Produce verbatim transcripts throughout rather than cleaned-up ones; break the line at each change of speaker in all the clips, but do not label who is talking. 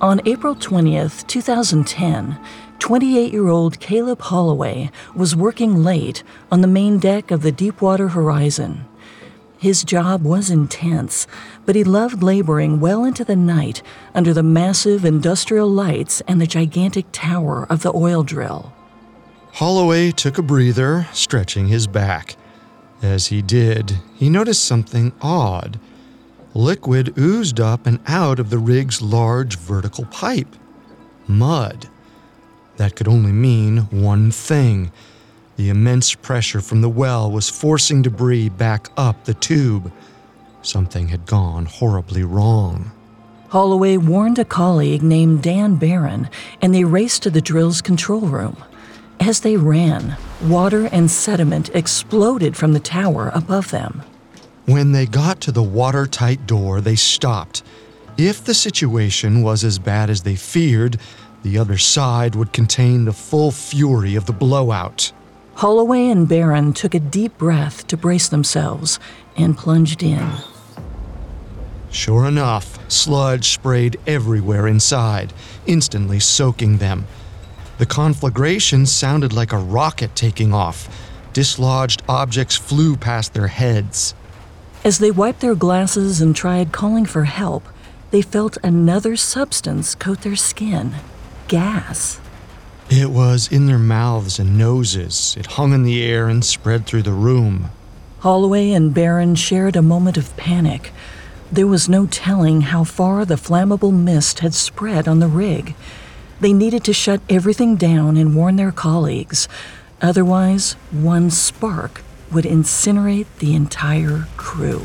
On April twentieth, twenty ten, twenty-eight-year-old Caleb Holloway was working late on the main deck of the Deepwater Horizon. His job was intense, but he loved laboring well into the night under the massive industrial lights and the gigantic tower of the oil drill.
Holloway took a breather, stretching his back. As he did, he noticed something odd. Liquid oozed up and out of the rig's large vertical pipe. Mud. That could only mean one thing. The immense pressure from the well was forcing debris back up the tube. Something had gone horribly wrong.
Holloway warned a colleague named Dan Barron, and they raced to the drill's control room. As they ran, water and sediment exploded from the tower above them.
When they got to the watertight door, they stopped. If the situation was as bad as they feared, the other side would contain the full fury of the blowout.
Holloway and Barron took a deep breath to brace themselves and plunged in.
Sure enough, sludge sprayed everywhere inside, instantly soaking them. The conflagration sounded like a rocket taking off. Dislodged objects flew past their heads.
As they wiped their glasses and tried calling for help, they felt another substance coat their skin. Gas.
It was in their mouths and noses. It hung in the air and spread through the room.
Holloway and Barron shared a moment of panic. There was no telling how far the flammable mist had spread on the rig. They needed to shut everything down and warn their colleagues. Otherwise, one spark would incinerate the entire crew.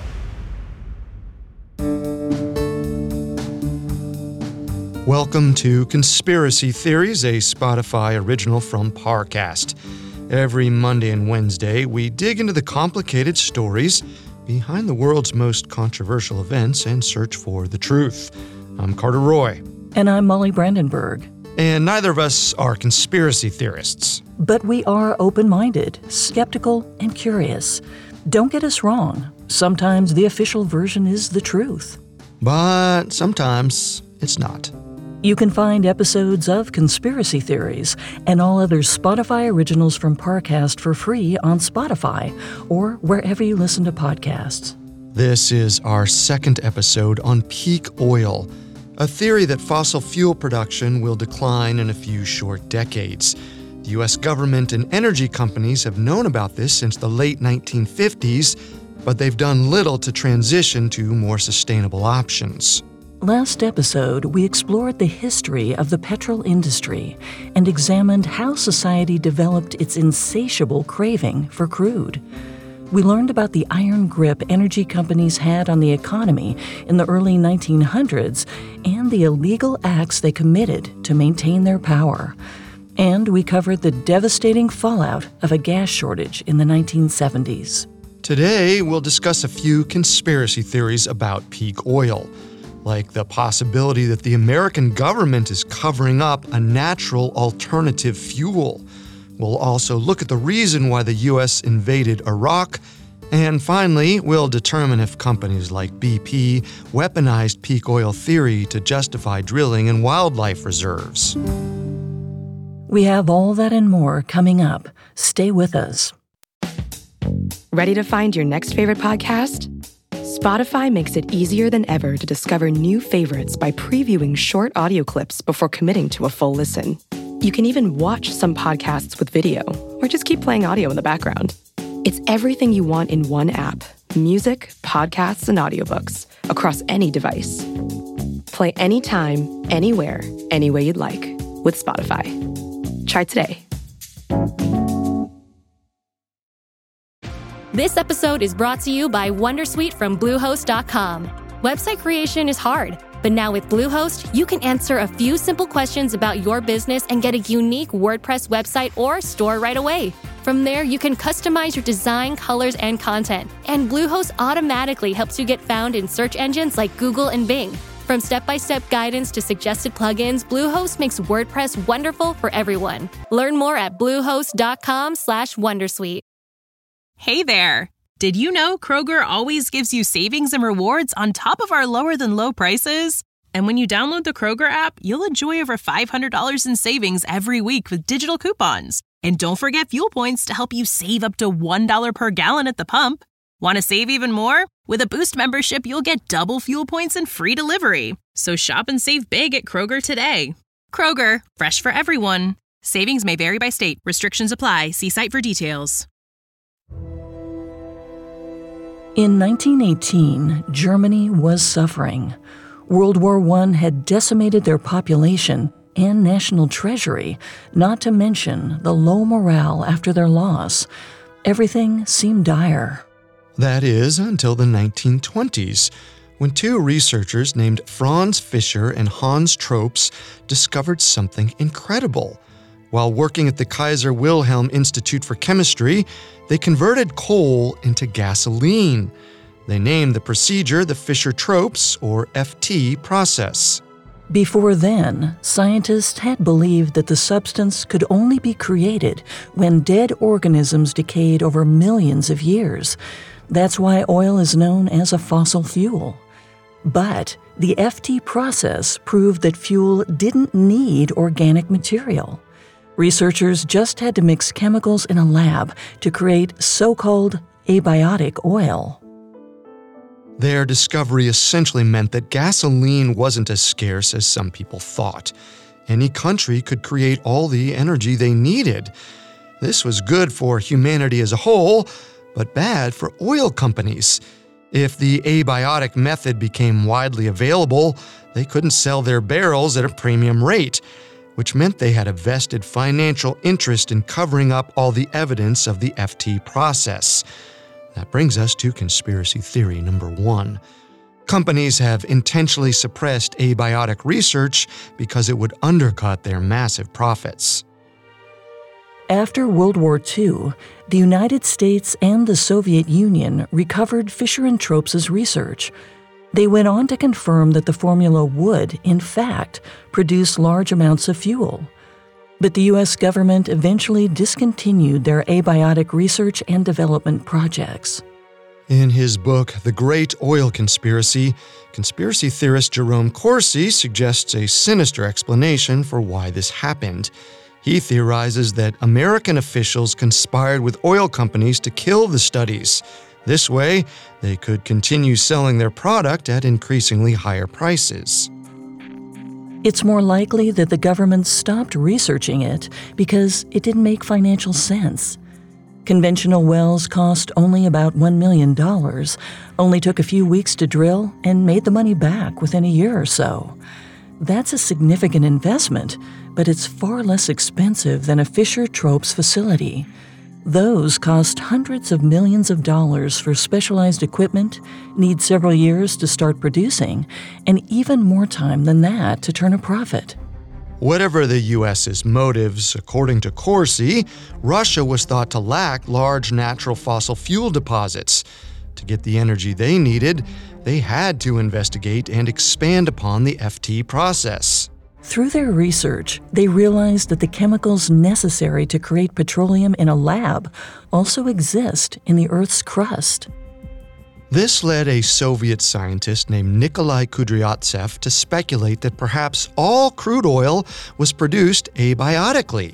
Welcome to Conspiracy Theories, a Spotify original from Parcast. Every Monday and Wednesday, we dig into the complicated stories behind the world's most controversial events and search for the truth. I'm Carter Roy.
And I'm Molly Brandenburg.
And neither of us are conspiracy theorists.
But we are open-minded, skeptical, and curious. Don't get us wrong. Sometimes the official version is the truth.
But sometimes it's not.
You can find episodes of Conspiracy Theories and all other Spotify originals from Parcast for free on Spotify or wherever you listen to podcasts.
This is our second episode on peak oil, a theory that fossil fuel production will decline in a few short decades. The U S government and energy companies have known about this since the late nineteen fifties, but they've done little to transition to more sustainable options.
Last episode, we explored the history of the petrol industry and examined how society developed its insatiable craving for crude. We learned about the iron grip energy companies had on the economy in the early nineteen hundreds and the illegal acts they committed to maintain their power. And we covered the devastating fallout of a gas shortage in the nineteen seventies.
Today, we'll discuss a few conspiracy theories about peak oil, like the possibility that the American government is covering up a natural alternative fuel. We'll also look at the reason why the U S invaded Iraq. And finally, we'll determine if companies like B P weaponized peak oil theory to justify drilling in wildlife reserves.
We have all that and more coming up. Stay with us.
Ready to find your next favorite podcast? Spotify makes it easier than ever to discover new favorites by previewing short audio clips before committing to a full listen. You can even watch some podcasts with video, or just keep playing audio in the background. It's everything you want in one app: music, podcasts, and audiobooks across any device. Play anytime, anywhere, any way you'd like with Spotify. Try today.
This episode is brought to you by Wondersuite from Bluehost dot com. Website creation is hard, but now with Bluehost, you can answer a few simple questions about your business and get a unique WordPress website or store right away. From there, you can customize your design, colors, and content. And Bluehost automatically helps you get found in search engines like Google and Bing. From step-by-step guidance to suggested plugins, Bluehost makes WordPress wonderful for everyone. Learn more at bluehost dot com slash wondersuite.
Hey there! Did you know Kroger always gives you savings and rewards on top of our lower-than-low prices? And when you download the Kroger app, you'll enjoy over five hundred dollars in savings every week with digital coupons. And don't forget fuel points to help you save up to one dollar per gallon at the pump. Want to save even more? With a Boost membership, you'll get double fuel points and free delivery. So shop and save big at Kroger today. Kroger, fresh for everyone. Savings may vary by state. Restrictions apply. See site for details.
In nineteen eighteen, Germany was suffering. World War One had decimated their population and national treasury, not to mention the low morale after their loss. Everything seemed dire.
That is, until the nineteen twenties, when two researchers named Franz Fischer and Hans Trops discovered something incredible. While working at the Kaiser Wilhelm Institute for Chemistry, they converted coal into gasoline. They named the procedure the Fischer-Tropsch, or F T, process.
Before then, scientists had believed that the substance could only be created when dead organisms decayed over millions of years. That's why oil is known as a fossil fuel. But the F T process proved that fuel didn't need organic material. Researchers just had to mix chemicals in a lab to create so-called abiotic oil.
Their discovery essentially meant that gasoline wasn't as scarce as some people thought. Any country could create all the energy they needed. This was good for humanity as a whole, but bad for oil companies. If the abiotic method became widely available, they couldn't sell their barrels at a premium rate, which meant they had a vested financial interest in covering up all the evidence of the F T process. That brings us to conspiracy theory number one. Companies have intentionally suppressed abiotic research because it would undercut their massive profits.
After World War Two, the United States and the Soviet Union recovered Fischer and Tropsch's research. They went on to confirm that the formula would, in fact, produce large amounts of fuel. But the U S government eventually discontinued their abiotic research and development projects.
In his book, The Great Oil Conspiracy, conspiracy theorist Jerome Corsi suggests a sinister explanation for why this happened. He theorizes that American officials conspired with oil companies to kill the studies. This way, they could continue selling their product at increasingly higher prices.
It's more likely that the government stopped researching it because it didn't make financial sense. Conventional wells cost only about one million dollars, only took a few weeks to drill, and made the money back within a year or so. That's a significant investment, but it's far less expensive than a Fischer-Tropsch facility. Those cost hundreds of millions of dollars for specialized equipment, need several years to start producing, and even more time than that to turn a profit.
Whatever the U S's motives, according to Corsi, Russia was thought to lack large natural fossil fuel deposits. To get the energy they needed, they had to investigate and expand upon the F T process.
Through their research, they realized that the chemicals necessary to create petroleum in a lab also exist in the Earth's crust.
This led a Soviet scientist named Nikolai Kudryavtsev to speculate that perhaps all crude oil was produced abiotically.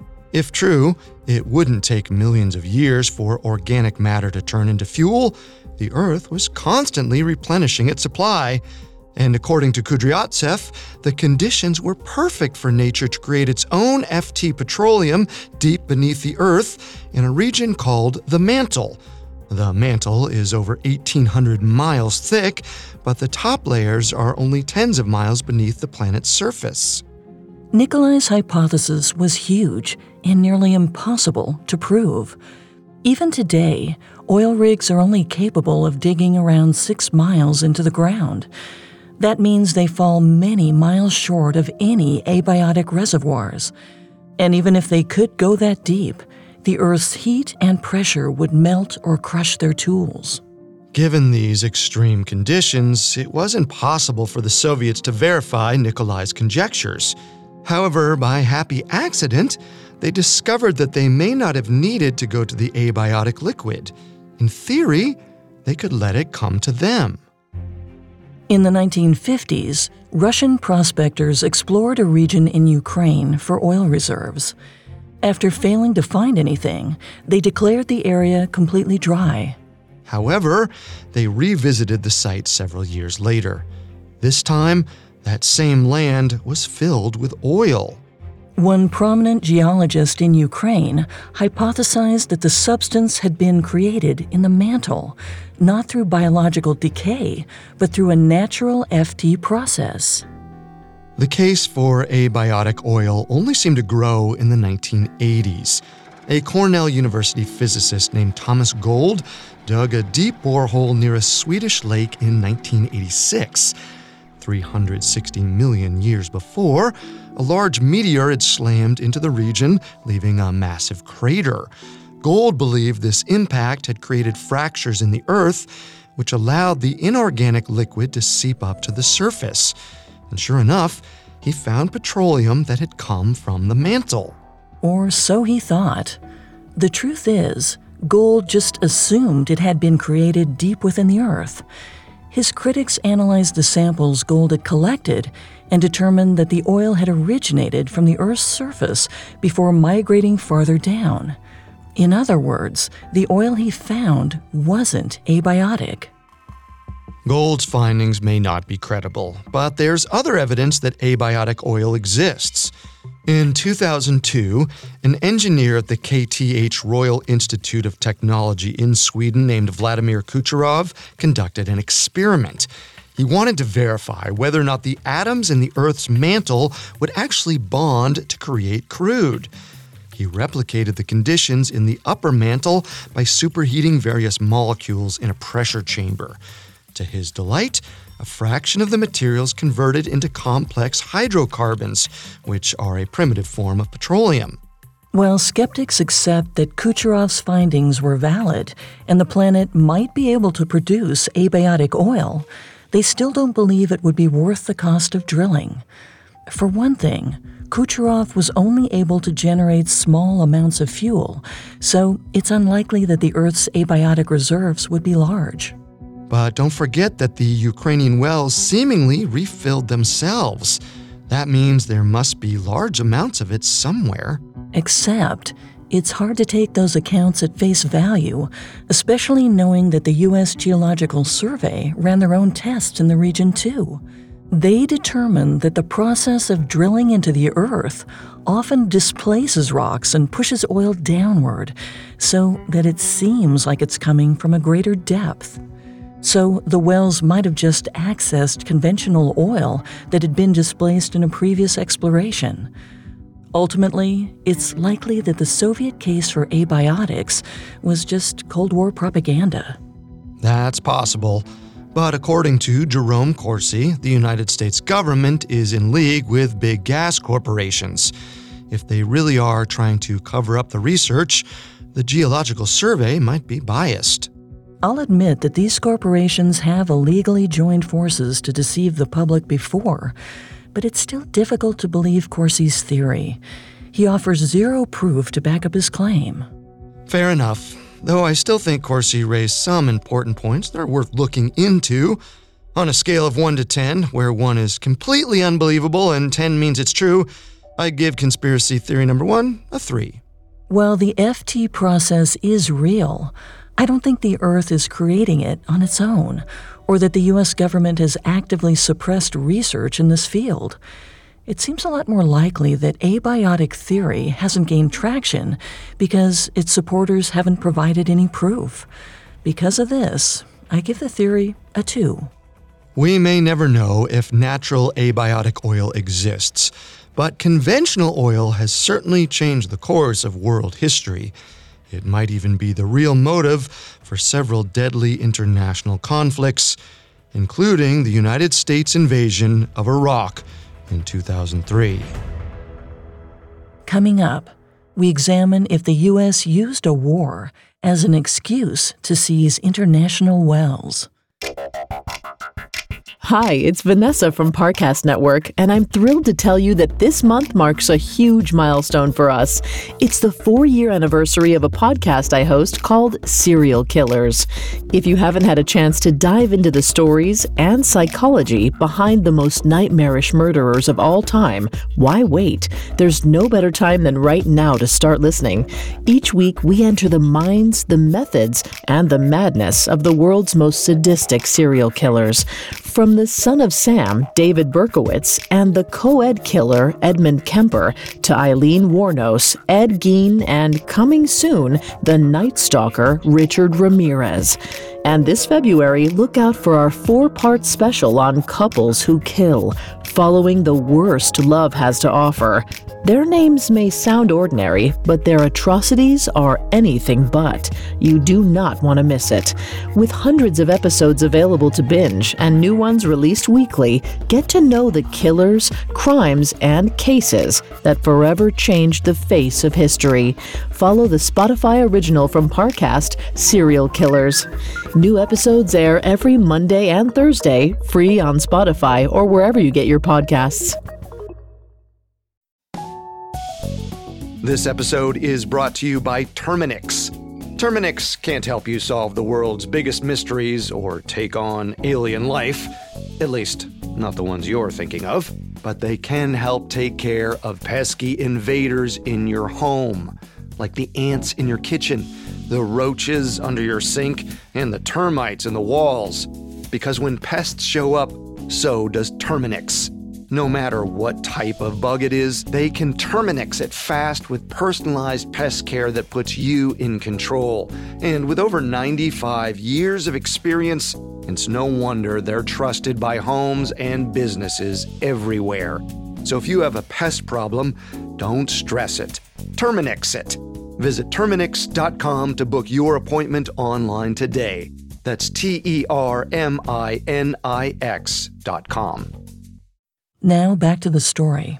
If true, it wouldn't take millions of years for organic matter to turn into fuel. The Earth was constantly replenishing its supply. And according to Kudryavtsev, the conditions were perfect for nature to create its own F T petroleum deep beneath the Earth in a region called the mantle. The mantle is over eighteen hundred miles thick, but the top layers are only tens of miles beneath the planet's surface.
Nikolai's hypothesis was huge and nearly impossible to prove. Even today, oil rigs are only capable of digging around six miles into the ground. That means they fall many miles short of any abiotic reservoirs. And even if they could go that deep, the Earth's heat and pressure would melt or crush their tools.
Given these extreme conditions, it wasn't possible for the Soviets to verify Nikolai's conjectures. However, by happy accident, they discovered that they may not have needed to go to the abiotic liquid. In theory, they could let it come to them.
In the nineteen fifties, Russian prospectors explored a region in Ukraine for oil reserves. After failing to find anything, they declared the area completely dry.
However, they revisited the site several years later. This time, that same land was filled with oil.
One prominent geologist in Ukraine hypothesized that the substance had been created in the mantle, not through biological decay, but through a natural F T process.
The case for abiotic oil only seemed to grow in the nineteen eighties. A Cornell University physicist named Thomas Gold dug a deep borehole near a Swedish lake in nineteen eighty-six. three hundred sixty million years before, a large meteor had slammed into the region, leaving a massive crater. Gold believed this impact had created fractures in the earth, which allowed the inorganic liquid to seep up to the surface. And sure enough, he found petroleum that had come from the mantle.
Or so he thought. The truth is, gold just assumed it had been created deep within the earth. His critics analyzed the samples Gold had collected and determined that the oil had originated from the Earth's surface before migrating farther down. In other words, the oil he found wasn't abiotic.
Gold's findings may not be credible, but there's other evidence that abiotic oil exists. In two thousand two, an engineer at the K T H Royal Institute of Technology in Sweden named Vladimir Kucherov conducted an experiment. He wanted to verify whether or not the atoms in the Earth's mantle would actually bond to create crude. He replicated the conditions in the upper mantle by superheating various molecules in a pressure chamber. To his delight, a fraction of the materials converted into complex hydrocarbons, which are a primitive form of petroleum.
While skeptics accept that Kucherov's findings were valid and the planet might be able to produce abiotic oil, they still don't believe it would be worth the cost of drilling. For one thing, Kucherov was only able to generate small amounts of fuel, so it's unlikely that the Earth's abiotic reserves would be large.
But don't forget that the Ukrainian wells seemingly refilled themselves. That means there must be large amounts of it somewhere.
Except, it's hard to take those accounts at face value, especially knowing that the U S Geological Survey ran their own tests in the region too. They determined that the process of drilling into the earth often displaces rocks and pushes oil downward, so that it seems like it's coming from a greater depth. So the wells might have just accessed conventional oil that had been displaced in a previous exploration. Ultimately, it's likely that the Soviet case for abiotics was just Cold War propaganda.
That's possible. But according to Jerome Corsi, the United States government is in league with big gas corporations. If they really are trying to cover up the research, the Geological Survey might be biased.
I'll admit that these corporations have illegally joined forces to deceive the public before, but it's still difficult to believe Corsi's theory. He offers zero proof to back up his claim.
Fair enough, though I still think Corsi raised some important points that are worth looking into. On a scale of one to ten, where one is completely unbelievable and ten means it's true, I give conspiracy theory number one a three.
While the F T process is real, I don't think the Earth is creating it on its own, or that the U S government has actively suppressed research in this field. It seems a lot more likely that abiotic theory hasn't gained traction because its supporters haven't provided any proof. Because of this, I give the theory a two.
We may never know if natural abiotic oil exists, but conventional oil has certainly changed the course of world history. It might even be the real motive for several deadly international conflicts, including the United States invasion of Iraq in two thousand three.
Coming up, we examine if the U S used a war as an excuse to seize international wells.
Hi, it's Vanessa from Parcast Network, and I'm thrilled to tell you that this month marks a huge milestone for us. It's the four-year anniversary of a podcast I host called Serial Killers. If you haven't had a chance to dive into the stories and psychology behind the most nightmarish murderers of all time, why wait? There's no better time than right now to start listening. Each week, we enter the minds, the methods, and the madness of the world's most sadistic serial killers. From the son of Sam, David Berkowitz, and the co-ed killer, Edmund Kemper, to Eileen Wuornos, Ed Gein, and coming soon, the Night Stalker, Richard Ramirez. And this February, look out for our four-part special on couples who kill, following the worst love has to offer. Their names may sound ordinary, but their atrocities are anything but. You do not want to miss it. With hundreds of episodes available to binge and new ones released weekly, get to know the killers, crimes, and cases that forever changed the face of history. Follow the Spotify original from Parcast, Serial Killers. New episodes air every Monday and Thursday, free on Spotify or wherever you get your podcasts.
This episode is brought to you by Terminix. Terminix can't help you solve the world's biggest mysteries or take on alien life, at least not the ones you're thinking of, but they can help take care of pesky invaders in your home, like the ants in your kitchen, the roaches under your sink, and the termites in the walls. Because when pests show up, so does Terminix. No matter what type of bug it is, they can Terminix it fast with personalized pest care that puts you in control. And with over ninety-five years of experience, it's no wonder they're trusted by homes and businesses everywhere. So if you have a pest problem, don't stress it. Terminix it. Visit Terminix dot com to book your appointment online today. That's T E R M I N I X dot com.
Now back to the story.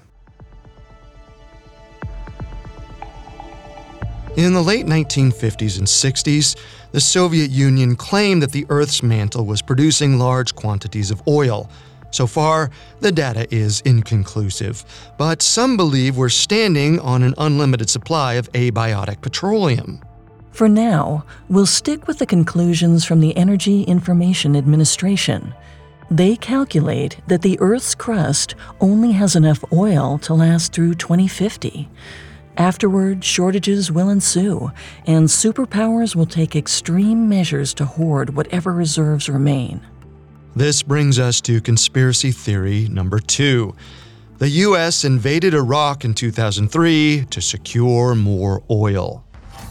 In the late nineteen fifties and sixties, the Soviet Union claimed that the Earth's mantle was producing large quantities of oil. So far, the data is inconclusive, but some believe we're standing on an unlimited supply of abiotic petroleum.
For now, we'll stick with the conclusions from the Energy Information Administration. They calculate that the Earth's crust only has enough oil to last through twenty fifty. Afterward, shortages will ensue, and superpowers will take extreme measures to hoard whatever reserves remain.
This brings us to conspiracy theory number two. The U S invaded Iraq in two thousand three to secure more oil.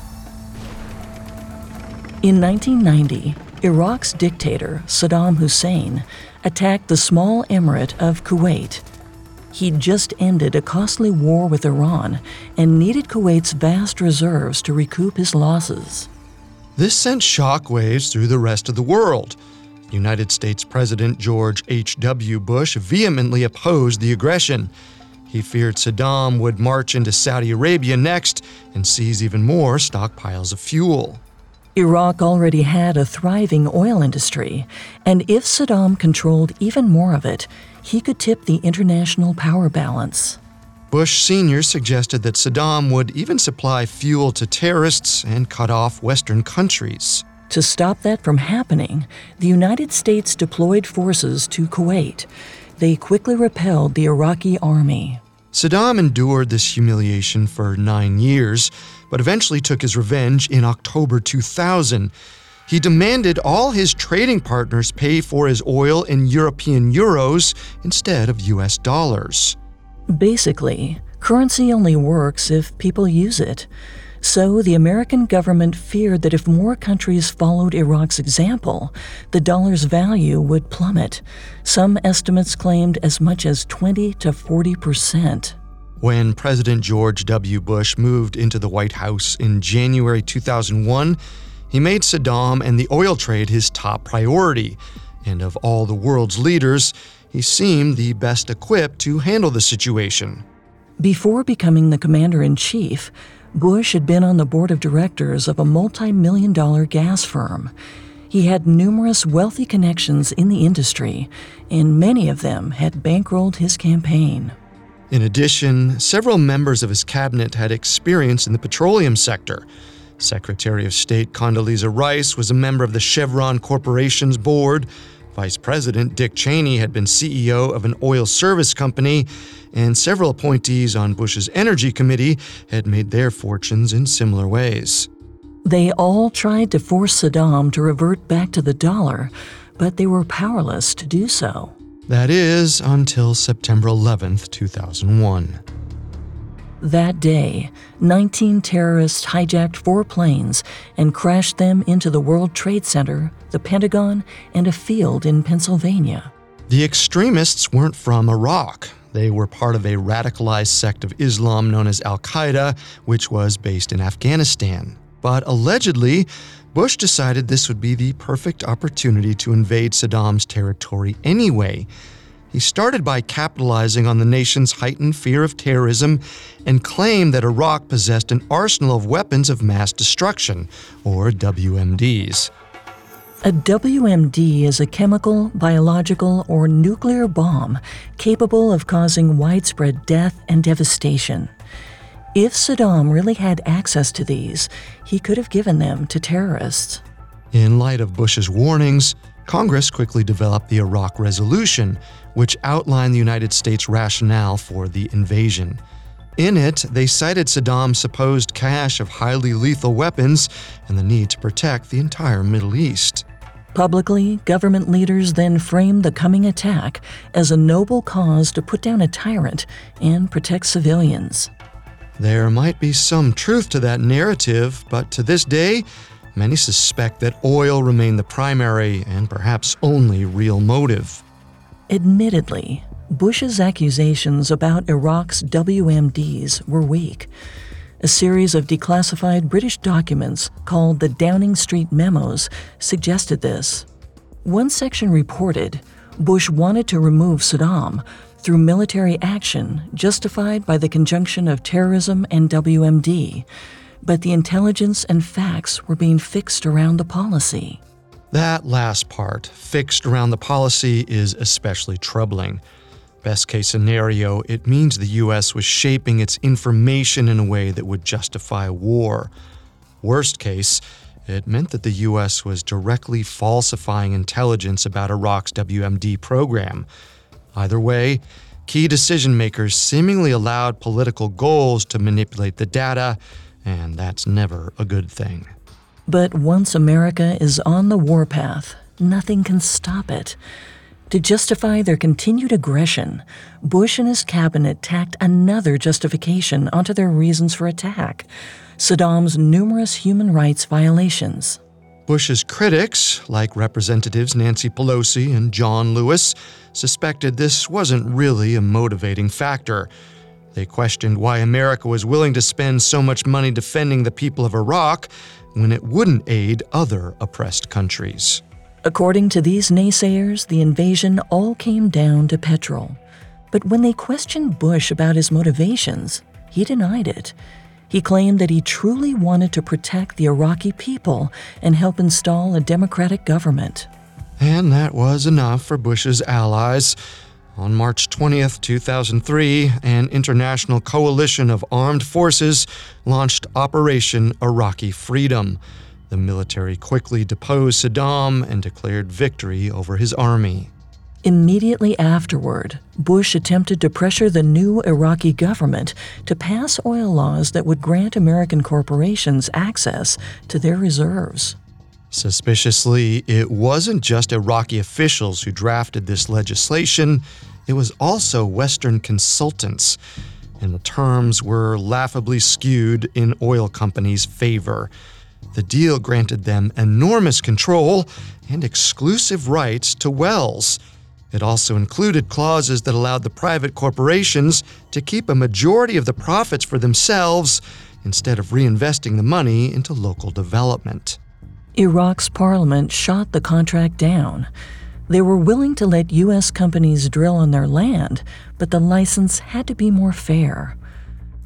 In nineteen ninety, Iraq's dictator, Saddam Hussein, attacked the small emirate of Kuwait. He'd just ended a costly war with Iran and needed Kuwait's vast reserves to recoup his losses.
This sent shockwaves through the rest of the world. United States President George H W Bush vehemently opposed the aggression. He feared Saddam would march into Saudi Arabia next and seize even more stockpiles of fuel.
Iraq already had a thriving oil industry, and if Saddam controlled even more of it, he could tip the international power balance.
Bush Senior suggested that Saddam would even supply fuel to terrorists and cut off Western countries.
To stop that from happening, the United States deployed forces to Kuwait. They quickly repelled the Iraqi army.
Saddam endured this humiliation for nine years, but eventually took his revenge in October two thousand. He demanded all his trading partners pay for his oil in European euros instead of U S dollars.
Basically, currency only works if people use it. So the American government feared that if more countries followed Iraq's example, the dollar's value would plummet. Some estimates claimed as much as twenty to forty percent.
When President George W. Bush moved into the White House in January two thousand one, he made Saddam and the oil trade his top priority. And of all the world's leaders, he seemed the best equipped to handle the situation.
Before becoming the commander-in-chief, Bush had been on the board of directors of a multi-million dollar gas firm. He had numerous wealthy connections in the industry, and many of them had bankrolled his campaign.
In addition, several members of his cabinet had experience in the petroleum sector. Secretary of State Condoleezza Rice was a member of the Chevron Corporation's board. Vice President Dick Cheney had been C E O of an oil service company, and several appointees on Bush's Energy Committee had made their fortunes in similar ways.
They all tried to force Saddam to revert back to the dollar, but they were powerless to do so.
That is, until September eleventh, two thousand one.
That day, nineteen terrorists hijacked four planes and crashed them into the World Trade Center, the Pentagon, and a field in Pennsylvania.
The extremists weren't from Iraq. They were part of a radicalized sect of Islam known as Al-Qaeda, which was based in Afghanistan. But allegedly, Bush decided this would be the perfect opportunity to invade Saddam's territory anyway. He started by capitalizing on the nation's heightened fear of terrorism and claimed that Iraq possessed an arsenal of weapons of mass destruction, or W M Ds.
A W M D is a chemical, biological, or nuclear bomb capable of causing widespread death and devastation. If Saddam really had access to these, he could have given them to terrorists.
In light of Bush's warnings, Congress quickly developed the Iraq Resolution, which outlined the United States' rationale for the invasion. In it, they cited Saddam's supposed cache of highly lethal weapons and the need to protect the entire Middle East.
Publicly, government leaders then framed the coming attack as a noble cause to put down a tyrant and protect civilians.
There might be some truth to that narrative, but to this day, many suspect that oil remained the primary and perhaps only real motive.
Admittedly, Bush's accusations about Iraq's W M Ds were weak. A series of declassified British documents called the Downing Street Memos suggested this. One section reported Bush wanted to remove Saddam through military action justified by the conjunction of terrorism and W M D, but the intelligence and facts were being fixed around the policy.
That last part, fixed around the policy, is especially troubling. Best case scenario, it means the U S was shaping its information in a way that would justify war. Worst case, it meant that the U S was directly falsifying intelligence about Iraq's W M D program. Either way, key decision makers seemingly allowed political goals to manipulate the data, and that's never a good thing.
But once America is on the warpath, nothing can stop it. To justify their continued aggression, Bush and his cabinet tacked another justification onto their reasons for attack: Saddam's numerous human rights violations.
Bush's critics, like Representatives Nancy Pelosi and John Lewis, suspected this wasn't really a motivating factor. They questioned why America was willing to spend so much money defending the people of Iraq when it wouldn't aid other oppressed countries.
According to these naysayers, the invasion all came down to petrol. But when they questioned Bush about his motivations, he denied it. He claimed that he truly wanted to protect the Iraqi people and help install a democratic government.
And that was enough for Bush's allies. On March twentieth, two thousand three, an international coalition of armed forces launched Operation Iraqi Freedom. The military quickly deposed Saddam and declared victory over his army.
Immediately afterward, Bush attempted to pressure the new Iraqi government to pass oil laws that would grant American corporations access to their reserves.
Suspiciously, it wasn't just Iraqi officials who drafted this legislation, it was also Western consultants, and the terms were laughably skewed in oil companies' favor. The deal granted them enormous control and exclusive rights to wells. It also included clauses that allowed the private corporations to keep a majority of the profits for themselves instead of reinvesting the money into local development.
Iraq's parliament shot the contract down. They were willing to let U S companies drill on their land, but the license had to be more fair.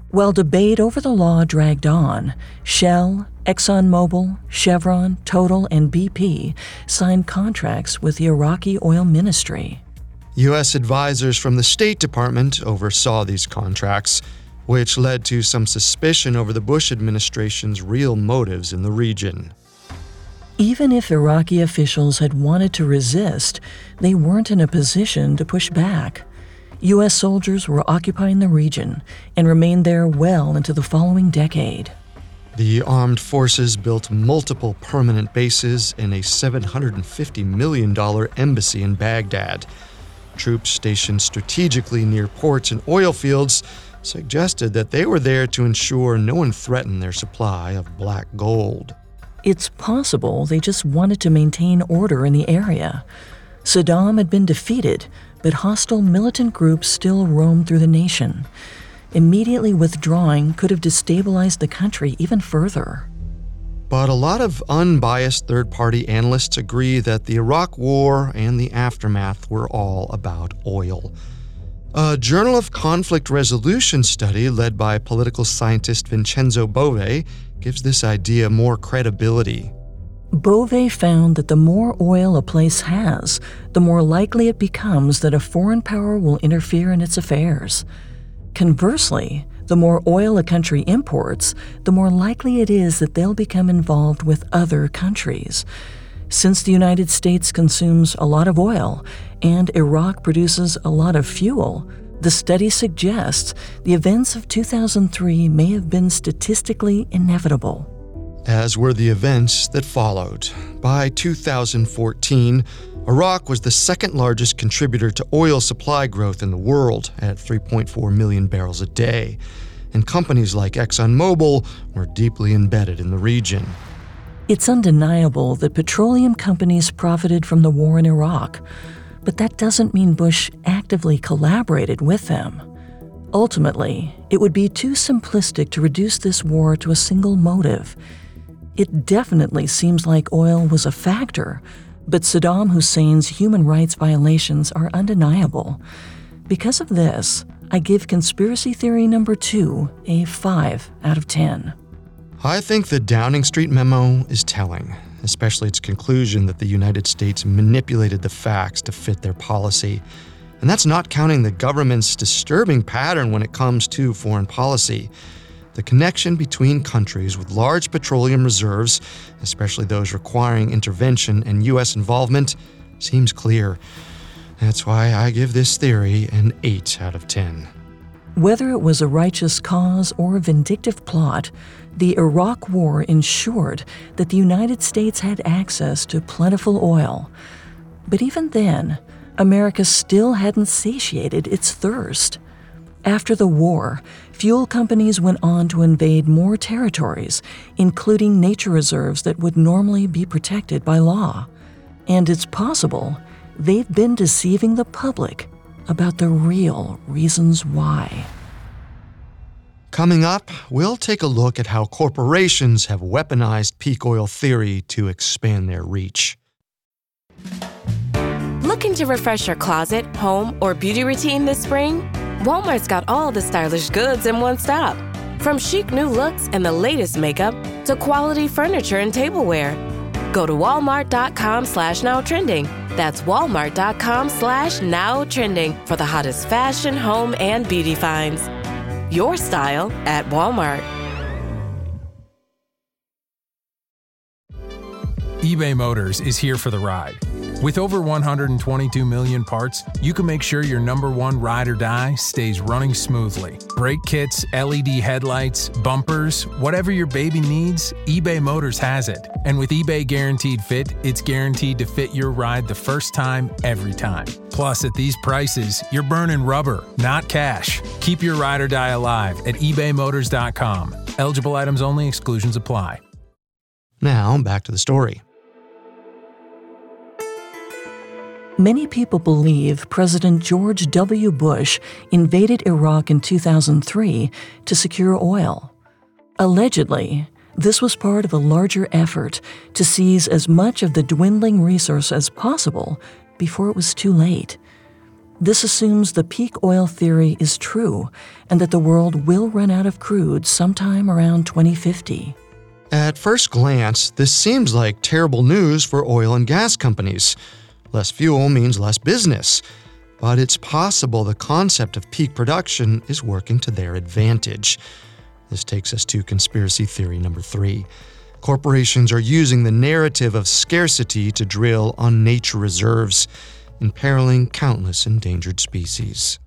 While debate over the law dragged on, Shell, ExxonMobil, Chevron, Total, and B P signed contracts with the Iraqi oil ministry.
U S advisors from the State Department oversaw these contracts, which led to some suspicion over the Bush administration's real motives in the region.
Even if Iraqi officials had wanted to resist, they weren't in a position to push back. U S soldiers were occupying the region and remained there well into the following decade.
The armed forces built multiple permanent bases and a seven hundred fifty million dollars embassy in Baghdad. Troops stationed strategically near ports and oil fields suggested that they were there to ensure no one threatened their supply of black gold.
It's possible they just wanted to maintain order in the area. Saddam had been defeated, but hostile militant groups still roamed through the nation. Immediately withdrawing could have destabilized the country even further.
But a lot of unbiased third-party analysts agree that the Iraq War and the aftermath were all about oil. A Journal of Conflict Resolution study led by political scientist Vincenzo Bove gives this idea more credibility.
Bove found that the more oil a place has, the more likely it becomes that a foreign power will interfere in its affairs. Conversely, the more oil a country imports, the more likely it is that they'll become involved with other countries. Since the United States consumes a lot of oil and Iraq produces a lot of fuel, the study suggests the events of two thousand three may have been statistically inevitable.
As were the events that followed. By two thousand fourteen, Iraq was the second largest contributor to oil supply growth in the world at three point four million barrels a day, and companies like ExxonMobil were deeply embedded in the region.
It's undeniable that petroleum companies profited from the war in Iraq, but that doesn't mean Bush actively collaborated with them. Ultimately, it would be too simplistic to reduce this war to a single motive. It definitely seems like oil was a factor, but Saddam Hussein's human rights violations are undeniable. Because of this, I give conspiracy theory number two a five out of ten.
I think the Downing Street memo is telling, especially its conclusion that the United States manipulated the facts to fit their policy. And that's not counting the government's disturbing pattern when it comes to foreign policy. The connection between countries with large petroleum reserves, especially those requiring intervention and U S involvement, seems clear. That's why I give this theory an eight out of ten.
Whether it was a righteous cause or a vindictive plot, the Iraq War ensured that the United States had access to plentiful oil. But even then, America still hadn't satiated its thirst. After the war, fuel companies went on to invade more territories, including nature reserves that would normally be protected by law. And it's possible they've been deceiving the public about the real reasons why.
Coming up, we'll take a look at how corporations have weaponized peak oil theory to expand their reach.
Looking to refresh your closet, home, or beauty routine this spring? Walmart's got all the stylish goods in one stop. From chic new looks and the latest makeup to quality furniture and tableware. Go to walmart.com slash now trending. That's walmart.com slash now trending for the hottest fashion, home, and beauty finds. Your style at Walmart.
eBay Motors is here for the ride. With over one hundred twenty-two million parts, you can make sure your number one ride or die stays running smoothly. Brake kits, L E D headlights, bumpers, whatever your baby needs, eBay Motors has it. And with eBay Guaranteed Fit, it's guaranteed to fit your ride the first time, every time. Plus, at these prices, you're burning rubber, not cash. Keep your ride or die alive at ebay motors dot com. Eligible items only, exclusions apply.
Now, back to the story.
Many people believe President George W. Bush invaded Iraq in two thousand three to secure oil. Allegedly, this was part of a larger effort to seize as much of the dwindling resource as possible before it was too late. This assumes the peak oil theory is true and that the world will run out of crude sometime around twenty fifty.
At first glance, this seems like terrible news for oil and gas companies. Less fuel means less business. But it's possible the concept of peak production is working to their advantage. This takes us to conspiracy theory number three. Corporations are using the narrative of scarcity to drill on nature reserves, imperiling countless endangered species.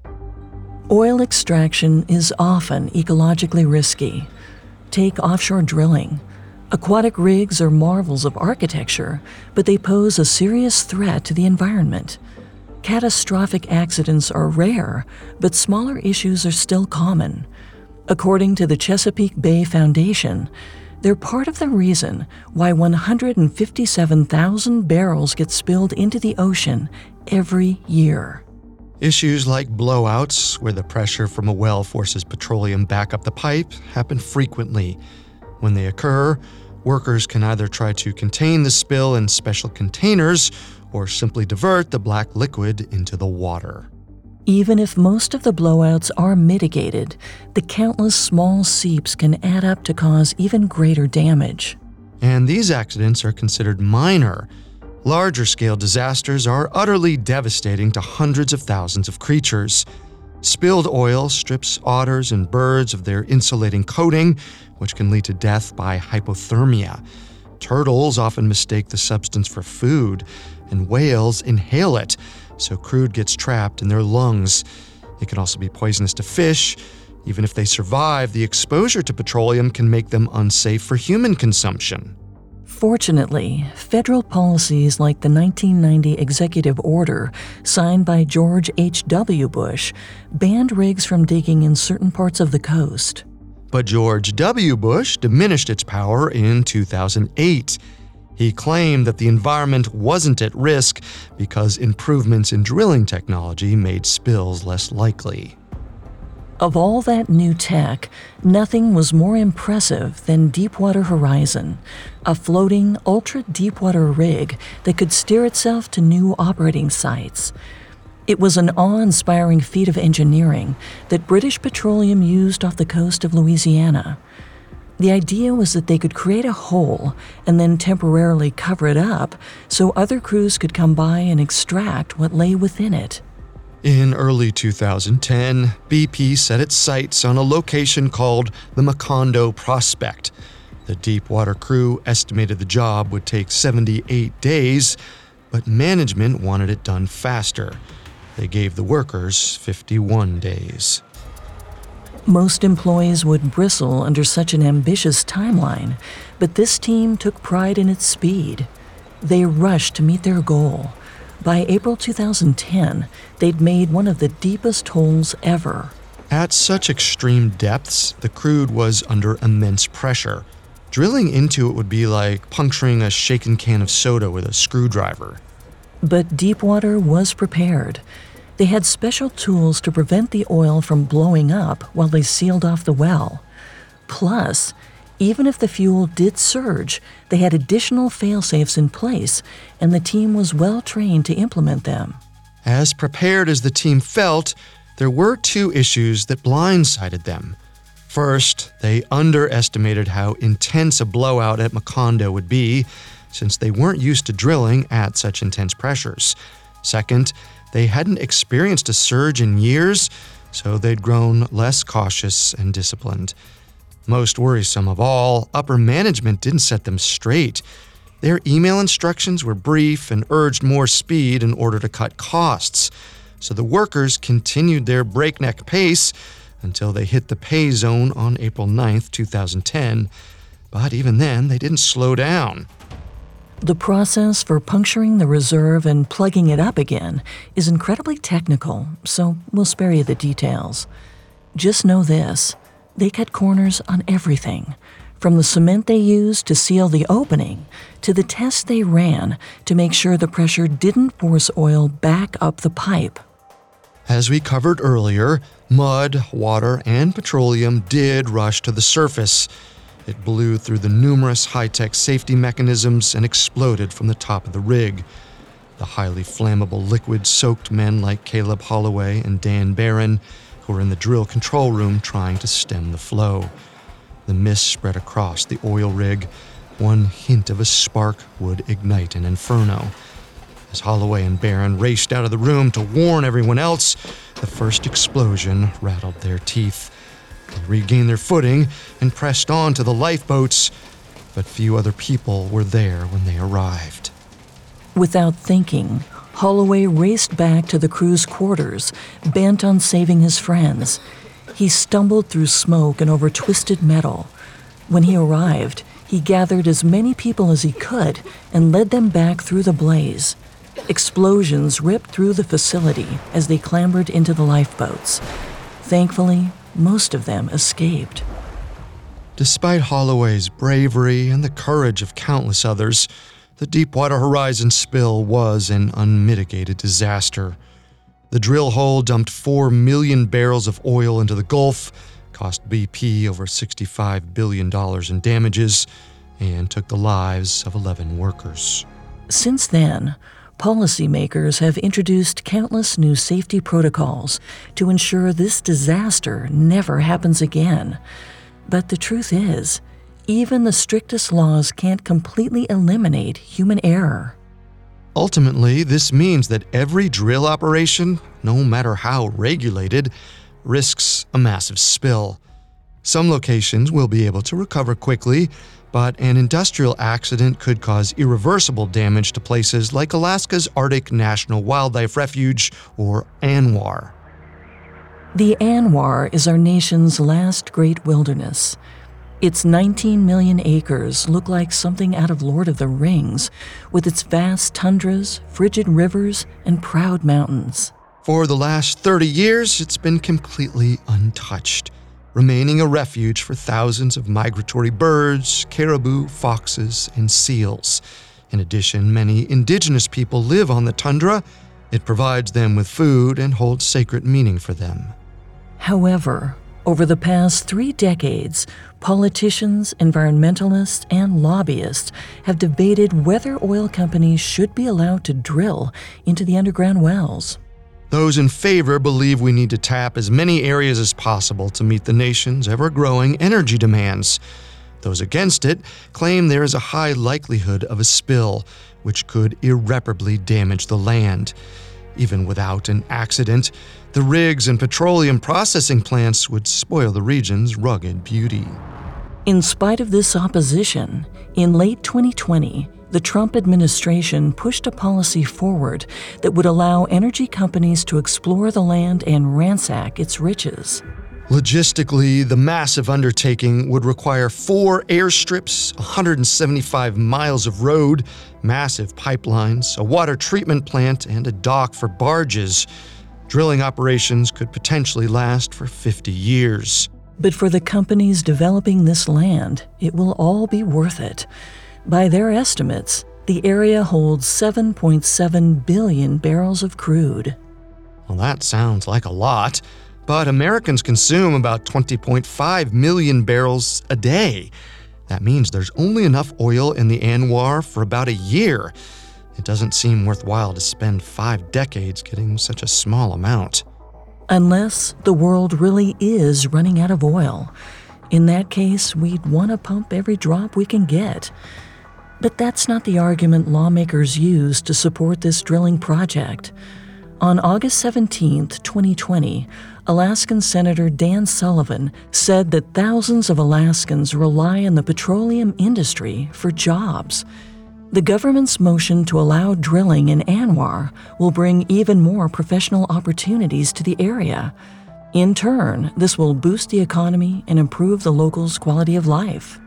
Oil extraction is often ecologically risky. Take offshore drilling. Aquatic rigs are marvels of architecture, but they pose a serious threat to the environment. Catastrophic accidents are rare, but smaller issues are still common. According to the Chesapeake Bay Foundation, they're part of the reason why one hundred fifty-seven thousand barrels get spilled into the ocean every year.
Issues like blowouts, where the pressure from a well forces petroleum back up the pipe, happen frequently. When they occur, workers can either try to contain the spill in special containers or simply divert the black liquid into the water.
Even if most of the blowouts are mitigated, the countless small seeps can add up to cause even greater damage.
And these accidents are considered minor. Larger-scale disasters are utterly devastating to hundreds of thousands of creatures. Spilled oil strips otters and birds of their insulating coating, which can lead to death by hypothermia. Turtles often mistake the substance for food, and whales inhale it, so crude gets trapped in their lungs. It can also be poisonous to fish. Even if they survive, the exposure to petroleum can make them unsafe for human consumption.
Fortunately, federal policies like the nineteen ninety executive order signed by George H W Bush banned rigs from digging in certain parts of the coast.
But George W. Bush diminished its power in two thousand eight. He claimed that the environment wasn't at risk because improvements in drilling technology made spills less likely.
Of all that new tech, nothing was more impressive than Deepwater Horizon, a floating, ultra-deepwater rig that could steer itself to new operating sites. It was an awe-inspiring feat of engineering that British Petroleum used off the coast of Louisiana. The idea was that they could create a hole and then temporarily cover it up so other crews could come by and extract what lay within it.
In early two thousand ten, B P set its sights on a location called the Macondo Prospect. The deepwater crew estimated the job would take seventy-eight days, but management wanted it done faster. They gave the workers fifty-one days.
Most employees would bristle under such an ambitious timeline, but this team took pride in its speed. They rushed to meet their goal. By April two thousand ten, they'd made one of the deepest holes ever.
At such extreme depths, the crude was under immense pressure. Drilling into it would be like puncturing a shaken can of soda with a screwdriver.
But Deepwater was prepared. They had special tools to prevent the oil from blowing up while they sealed off the well. Plus, even if the fuel did surge, they had additional fail-safes in place, and the team was well trained to implement them.
As prepared as the team felt, there were two issues that blindsided them. First, they underestimated how intense a blowout at Macondo would be, since they weren't used to drilling at such intense pressures. Second, they hadn't experienced a surge in years, so they'd grown less cautious and disciplined. Most worrisome of all, upper management didn't set them straight. Their email instructions were brief and urged more speed in order to cut costs, so the workers continued their breakneck pace until they hit the pay zone on April ninth, two thousand ten. But even then, they didn't slow down.
The process for puncturing the reserve and plugging it up again is incredibly technical, so we'll spare you the details. Just know this, they cut corners on everything, from the cement they used to seal the opening to the tests they ran to make sure the pressure didn't force oil back up the pipe.
As we covered earlier, mud, water, and petroleum did rush to the surface. It blew through the numerous high-tech safety mechanisms and exploded from the top of the rig. The highly flammable liquid soaked men like Caleb Holloway and Dan Barron, who were in the drill control room trying to stem the flow. The mist spread across the oil rig. One hint of a spark would ignite an inferno. As Holloway and Barron raced out of the room to warn everyone else, the first explosion rattled their teeth. They regained their footing and pressed on to the lifeboats, but few other people were there when they arrived.
Without thinking, Holloway raced back to the crew's quarters, bent on saving his friends. He stumbled through smoke and over twisted metal. When he arrived, he gathered as many people as he could and led them back through the blaze. Explosions ripped through the facility as they clambered into the lifeboats. Thankfully, most of them escaped.
Despite Holloway's bravery and the courage of countless others, the Deepwater Horizon spill was an unmitigated disaster. The drill hole dumped four million barrels of oil into the Gulf, cost B P over sixty-five billion dollars in damages, and took the lives of eleven workers.
Since then, policymakers have introduced countless new safety protocols to ensure this disaster never happens again. But the truth is, even the strictest laws can't completely eliminate human error.
Ultimately, this means that every drill operation, no matter how regulated, risks a massive spill. Some locations will be able to recover quickly, but an industrial accident could cause irreversible damage to places like Alaska's Arctic National Wildlife Refuge, or ANWR.
The ANWR is our nation's last great wilderness. Its nineteen million acres look like something out of Lord of the Rings, with its vast tundras, frigid rivers, and proud mountains.
For the last thirty years, it's been completely untouched, remaining a refuge for thousands of migratory birds, caribou, foxes, and seals. In addition, many indigenous people live on the tundra. It provides them with food and holds sacred meaning for them.
However, over the past three decades, politicians, environmentalists, and lobbyists have debated whether oil companies should be allowed to drill into the underground wells.
Those in favor believe we need to tap as many areas as possible to meet the nation's ever-growing energy demands. Those against it claim there is a high likelihood of a spill, which could irreparably damage the land. Even without an accident, the rigs and petroleum processing plants would spoil the region's rugged beauty.
In spite of this opposition, in late twenty twenty, the Trump administration pushed a policy forward that would allow energy companies to explore the land and ransack its riches.
Logistically, the massive undertaking would require four airstrips, one hundred seventy-five miles of road, massive pipelines, a water treatment plant, and a dock for barges. Drilling operations could potentially last for fifty years.
But for the companies developing this land, it will all be worth it. By their estimates, the area holds seven point seven billion barrels of crude.
Well, that sounds like a lot. But Americans consume about twenty point five million barrels a day. That means there's only enough oil in the ANWR for about a year. It doesn't seem worthwhile to spend five decades getting such a small amount.
Unless the world really is running out of oil. In that case, we'd want to pump every drop we can get. But that's not the argument lawmakers use to support this drilling project. On August seventeenth, twenty twenty, Alaskan Senator Dan Sullivan said that thousands of Alaskans rely on the petroleum industry for jobs. The government's motion to allow drilling in ANWR will bring even more professional opportunities to the area. In turn, this will boost the economy and improve the locals' quality of life.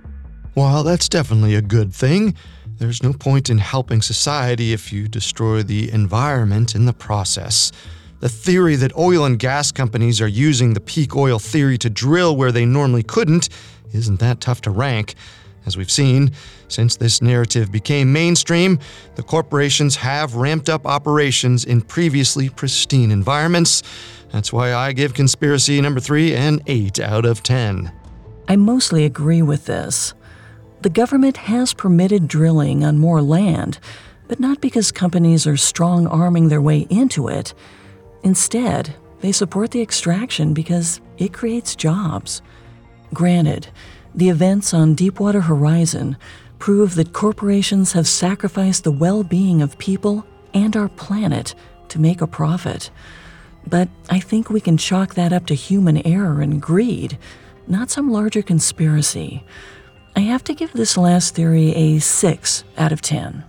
While that's definitely a good thing, there's no point in helping society if you destroy the environment in the process. The theory that oil and gas companies are using the peak oil theory to drill where they normally couldn't isn't that tough to rank. As we've seen, since this narrative became mainstream, the corporations have ramped up operations in previously pristine environments. That's why I give conspiracy number three an eight out of ten.
I mostly agree with this. The government has permitted drilling on more land, but not because companies are strong-arming their way into it. Instead, they support the extraction because it creates jobs. Granted, the events on Deepwater Horizon prove that corporations have sacrificed the well-being of people and our planet to make a profit. But I think we can chalk that up to human error and greed, not some larger conspiracy. I have to give this last theory a six out of ten.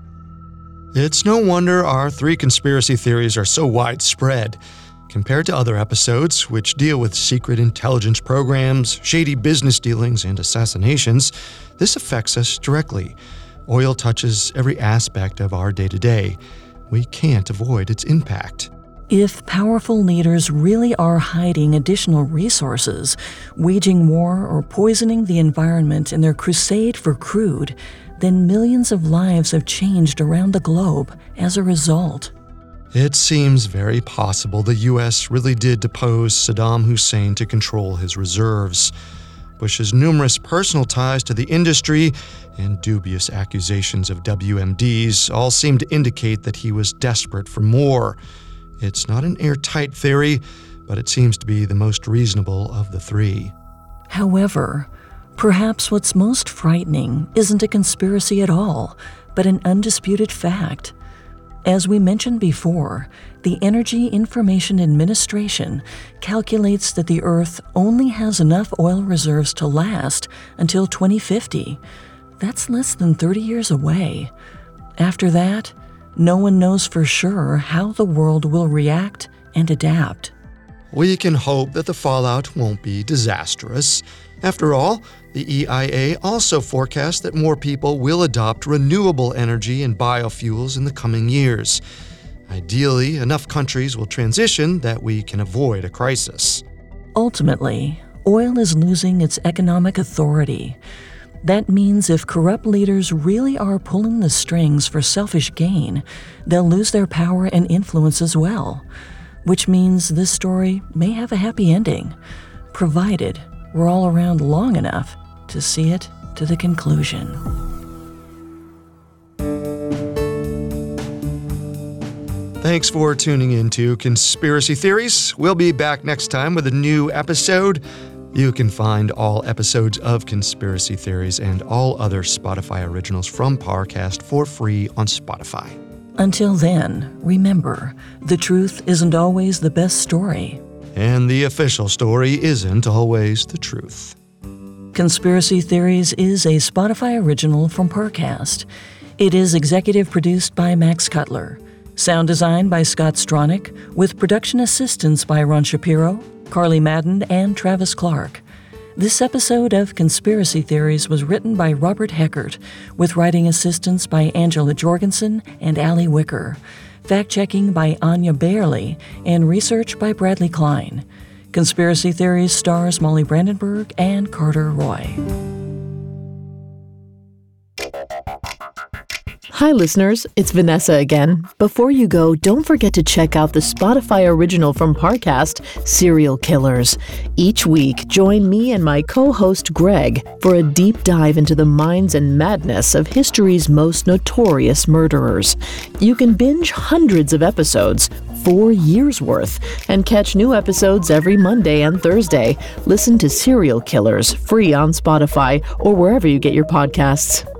It's no wonder our three conspiracy theories are so widespread. Compared to other episodes, which deal with secret intelligence programs, shady business dealings, and assassinations, this affects us directly. Oil touches every aspect of our day-to-day. We can't avoid its impact.
If powerful leaders really are hiding additional resources, waging war or poisoning the environment in their crusade for crude, then millions of lives have changed around the globe as a result.
It seems very possible the U S really did depose Saddam Hussein to control his reserves. Bush's numerous personal ties to the industry and dubious accusations of W M Ds all seem to indicate that he was desperate for more. It's not an airtight theory, but it seems to be the most reasonable of the three.
However, perhaps what's most frightening isn't a conspiracy at all, but an undisputed fact. As we mentioned before, the Energy Information Administration calculates that the Earth only has enough oil reserves to last until twenty fifty. That's less than thirty years away. After that, no one knows for sure how the world will react and adapt.
We can hope that the fallout won't be disastrous. After all, the E I A also forecasts that more people will adopt renewable energy and biofuels in the coming years. Ideally, enough countries will transition that we can avoid a crisis.
Ultimately, oil is losing its economic authority. That means if corrupt leaders really are pulling the strings for selfish gain, they'll lose their power and influence as well. Which means this story may have a happy ending, provided we're all around long enough to see it to the conclusion.
Thanks for tuning in to Conspiracy Theories. We'll be back next time with a new episode. You can find all episodes of Conspiracy Theories and all other Spotify originals from Parcast for free on Spotify.
Until then, remember, the truth isn't always the best story.
And the official story isn't always the truth.
Conspiracy Theories is a Spotify original from Parcast. It is executive produced by Max Cutler, sound design by Scott Stronach, with production assistance by Ron Shapiro, Carly Madden, and Travis Clark. This episode of Conspiracy Theories was written by Robert Heckert, with writing assistance by Angela Jorgensen and Allie Wicker, fact-checking by Anya Bailey, and research by Bradley Klein. Conspiracy Theories stars Molly Brandenburg and Carter Roy.
Hi, listeners. It's Vanessa again. Before you go, don't forget to check out the Spotify original from Parcast, Serial Killers. Each week, join me and my co-host Greg for a deep dive into the minds and madness of history's most notorious murderers. You can binge hundreds of episodes, four years worth, and catch new episodes every Monday and Thursday. Listen to Serial Killers free on Spotify or wherever you get your podcasts.